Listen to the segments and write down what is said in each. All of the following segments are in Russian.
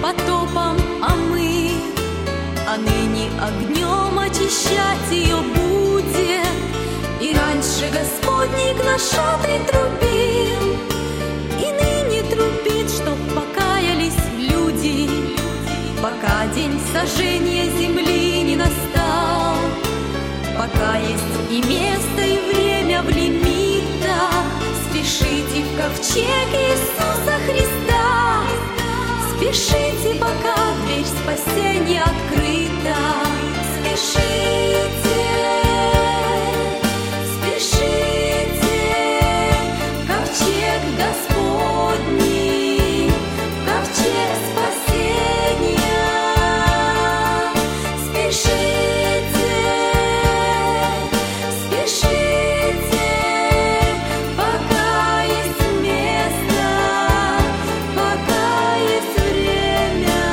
потопом омыт, а ныне огнем очищать ее будет. И раньше Господник на шатре трубил, и ныне трубит, чтоб покаялись люди, пока день сожжения земли не настал, пока есть и место, и время в лимитах. Спешите в ковчег Иисуса Христа, спешите, пока дверь спасения открыта. Спешите, спешите, ковчег Господний, ковчег спасения. Спешите, спешите, пока есть место, пока есть время.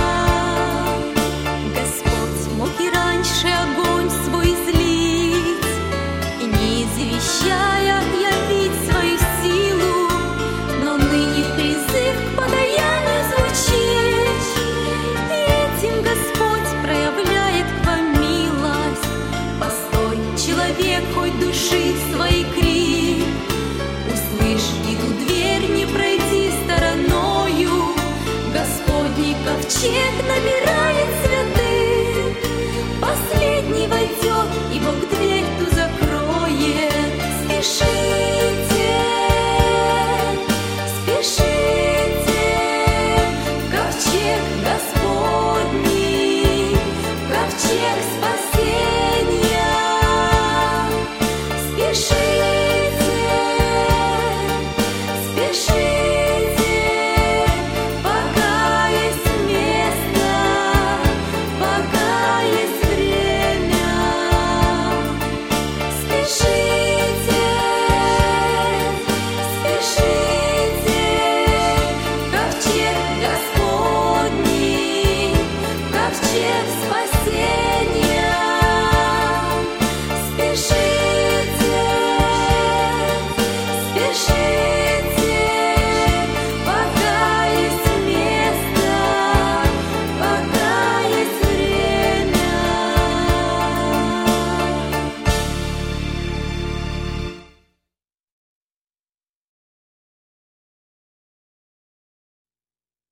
Господь мог и раньше огонь свой излить, и не извещая явить свою силу, но ныне призыв к подаянию звучит, и этим Господь проявляет к вам милость. Постой, человек, хоть души своей крик, услышь, иду дверь, не пройди стороною. Господний ковчег набирает святых, последний войдет, и Бог дверь ту закроет. Спеши,